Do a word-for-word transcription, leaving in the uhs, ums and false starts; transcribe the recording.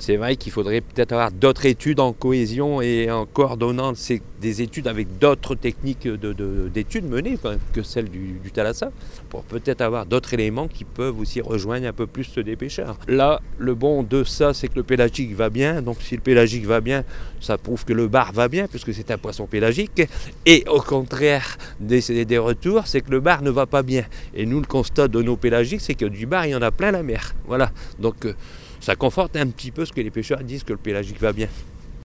C'est vrai qu'il faudrait peut-être avoir d'autres études en cohésion et en coordonnant ces, des études avec d'autres techniques de, de, d'études menées quoi, que celles du, du thalassa, pour peut-être avoir d'autres éléments qui peuvent aussi rejoindre un peu plus ceux des pêcheurs. Là, le bon de ça, c'est que le pélagique va bien. Donc si le pélagique va bien, ça prouve que le bar va bien, puisque c'est un poisson pélagique. Et au contraire des, des retours, c'est que le bar ne va pas bien. Et nous, le constat de nos pélagiques, c'est que du bar, il y en a plein la mer. Voilà. Donc euh, ça conforte un petit peu ce que les pêcheurs disent que le pélagique va bien.